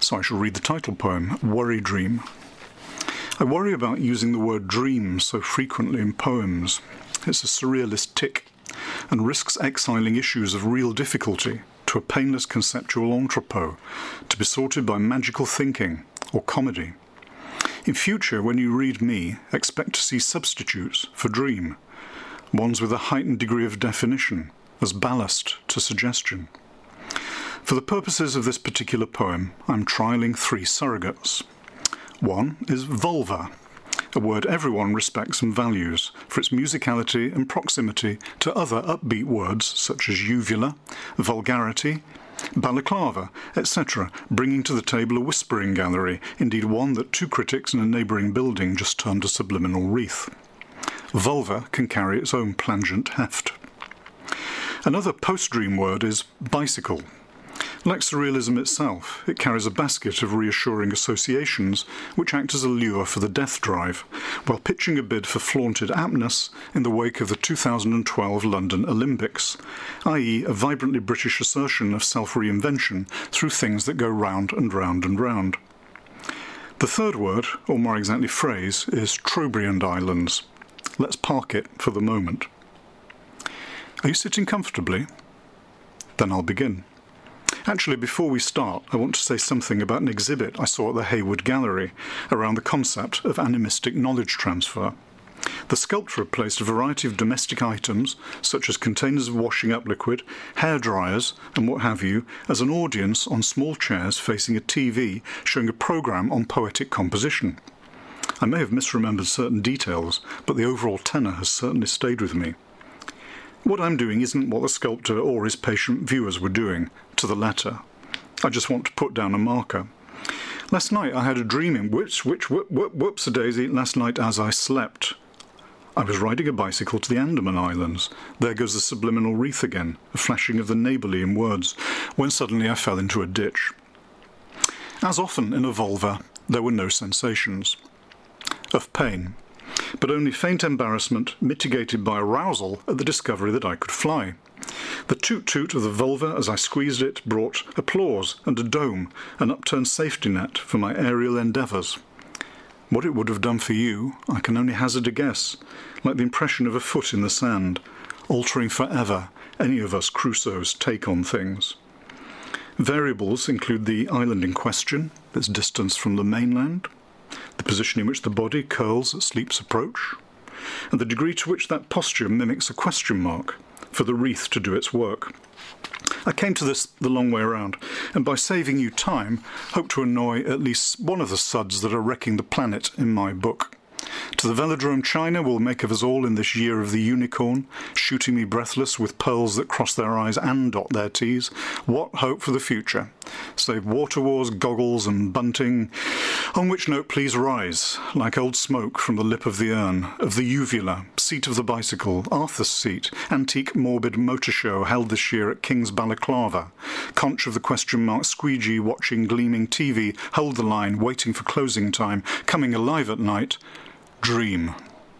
So I shall read the title poem, Worry Dream. I worry about using the word dream so frequently in poems. It's a surrealist tic, and risks exiling issues of real difficulty to a painless conceptual entrepot, to be sorted by magical thinking or comedy. In future, when you read me, expect to see substitutes for dream, ones with a heightened degree of definition, as ballast to suggestion. For the purposes of this particular poem, I'm trialling 3 surrogates. One is vulva, a word everyone respects and values for its musicality and proximity to other upbeat words such as uvula, vulgarity, balaclava, etc., bringing to the table a whispering gallery, indeed one that 2 critics in a neighbouring building just termed a subliminal wreath. Vulva can carry its own plangent heft. Another post-dream word is bicycle. Like surrealism itself, it carries a basket of reassuring associations which act as a lure for the death drive, while pitching a bid for flaunted aptness in the wake of the 2012 London Olympics, i.e. a vibrantly British assertion of self-reinvention through things that go round and round and round. The third word, or more exactly phrase, is Trobriand Islands. Let's park it for the moment. Are you sitting comfortably? Then I'll begin. Actually, before we start, I want to say something about an exhibit I saw at the Hayward Gallery around the concept of animistic knowledge transfer. The sculptor had placed a variety of domestic items, such as containers of washing up liquid, hair dryers, and what have you, as an audience on small chairs facing a TV showing a programme on poetic composition. I may have misremembered certain details, but the overall tenor has certainly stayed with me. What I'm doing isn't what the sculptor or his patient viewers were doing, to the letter. I just want to put down a marker. Last night I had a dream in whoops-a-daisy, last night as I slept. I was riding a bicycle to the Andaman Islands. There goes the subliminal wreath again, a flashing of the neighbourly in words, when suddenly I fell into a ditch. As often in a vulva, there were no sensations. Of pain, but only faint embarrassment mitigated by arousal at the discovery that I could fly. The toot-toot of the vulva as I squeezed it brought applause and a dome, an upturned safety net for my aerial endeavours. What it would have done for you, I can only hazard a guess, like the impression of a foot in the sand, altering forever any of us Crusoes' take on things. Variables include the island in question, its distance from the mainland, the position in which the body curls at sleep's approach, and the degree to which that posture mimics a question mark for the wreath to do its work. I came to this the long way around, and by saving you time, hope to annoy at least one of the suds that are wrecking the planet in my book. To the velodrome China will make of us all in this year of the unicorn, shooting me breathless with pearls that cross their eyes and dot their T's. What hope for the future? Save water wars, goggles and bunting. On which note please rise, like old smoke from the lip of the urn, of the uvula, seat of the bicycle, Arthur's seat, antique morbid motor show held this year at King's Balaclava, conch of the question mark squeegee watching gleaming TV, hold the line, waiting for closing time, coming alive at night, dream.